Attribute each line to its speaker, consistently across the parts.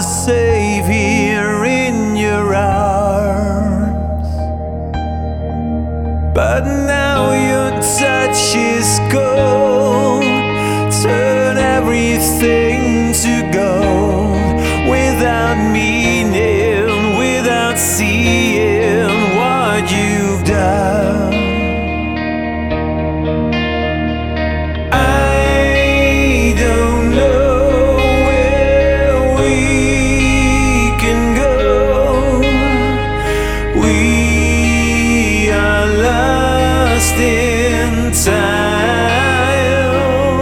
Speaker 1: safe here in your arms. But now your touch is cold, turn everything to gold, without meaning, without seeing what you've done. I don't know where we can go. We are lost in time.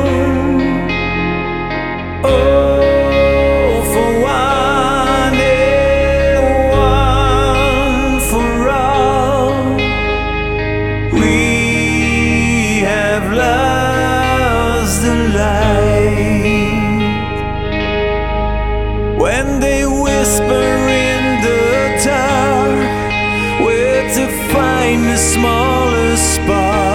Speaker 1: Oh, for one and one for all, we have lost the light. When they whisper in the dark where to find the smallest spark,